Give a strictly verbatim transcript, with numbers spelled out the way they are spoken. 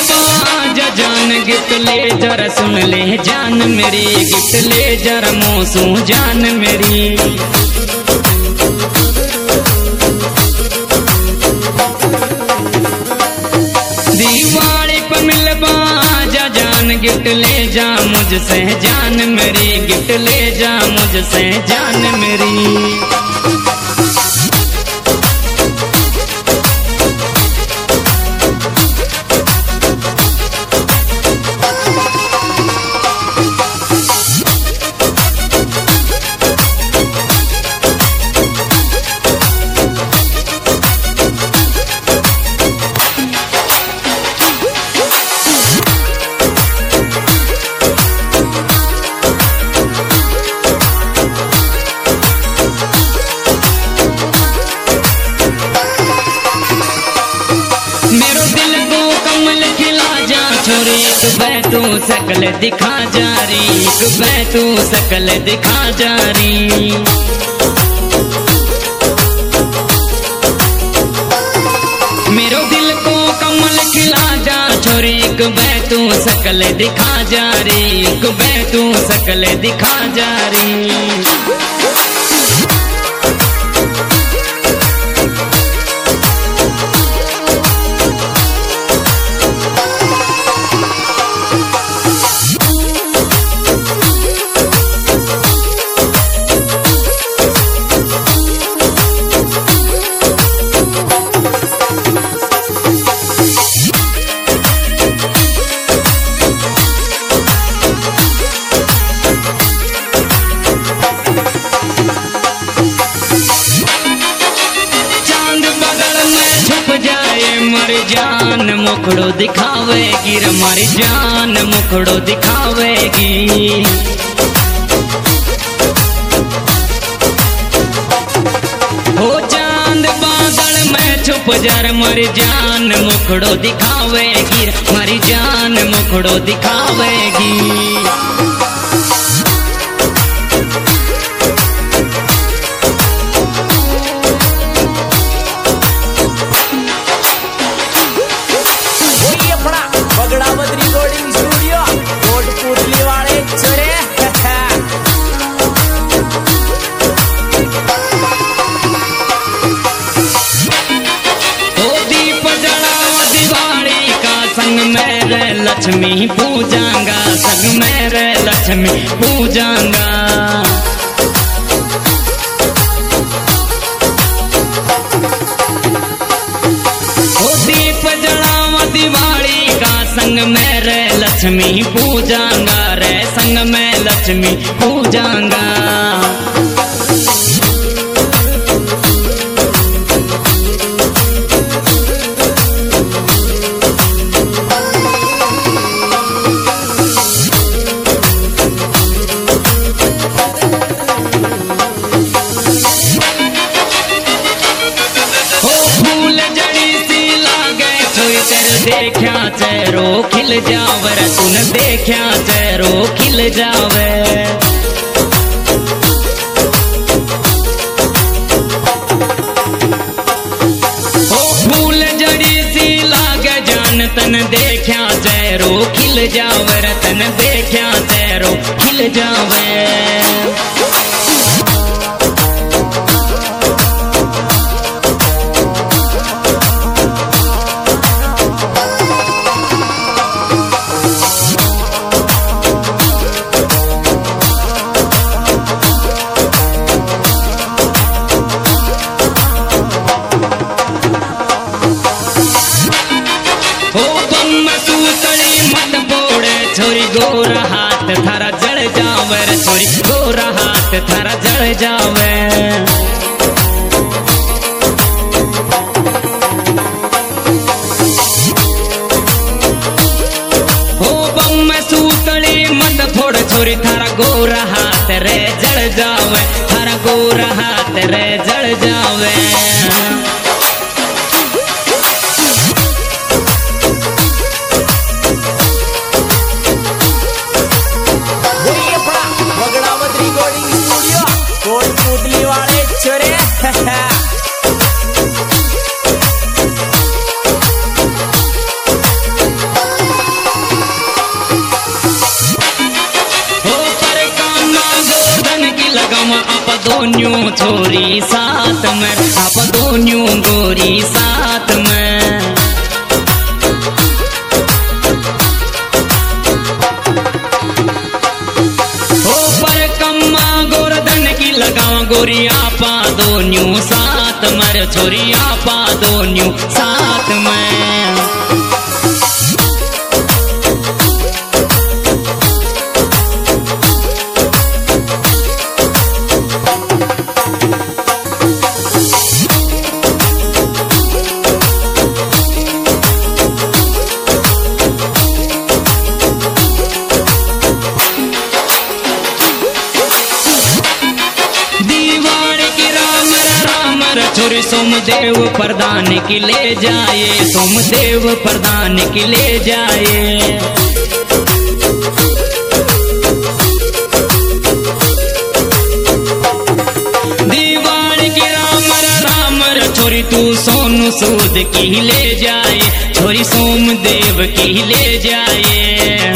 बाजा जान गिफ्ट ले जरा सुन ले जान मेरी गिफ्ट ले जरा मौसू जान मेरी दिवाली पर मिल बाजा जान गिफ्ट ले जा मुझसे जान मेरी गिफ्ट ले जा मुझसे जान मेरी तू सकल दिखा जारी तू सकल दिखा जारी मेरो दिल को कमल खिला जा छोरी तू सकल दिखा जारी तू सकल दिखा जारी जान मुखड़ो दिखावेगी हमारी जान मुखड़ो दिखावेगी हो चांद बादल में छुप जार हमारी जान मुखड़ो दिखावेगी हमारी जान मुखड़ो दिखावेगी लक्ष्मी पूजांगा संग मेरे लक्ष्मी पूजांगा ओ दीप जलावा दिवाली का संग मेरे लक्ष्मी पूजांगा रे संग में लक्ष्मी पूजांगा देखा चेहरो खिल जावे तूने देखा चेहरो खिल जावे ओ फूल जड़ी सी लागे जान तन देखा चेहरो खिल जावे तन देखा चेहरो खिल जावे छोरी गोरा हाथ थारा जड़ जावे छोरी गोरा हाथ थारा जड़ जावे हो बम सूतड़ी मत फोड़ छोरी थारा गोरा हाथ रे जड़ जावे थारा गोरा हाथ रे जड़ जावे छोरी साथ में, आप दोनों गोरी साथ में। हो पर कम्मा गोरधन की लगावा गोरी आपा दोनों साथ में, छोरी आपा दोनों साथ में। छोरी सोमदेव प्रधान की ले जाए, सोमदेव प्रधान की ले जाए। दीवार की रामर रामर छोरी तू सोनू सूद की ले जाए, छोरी सोमदेव की ले जाए।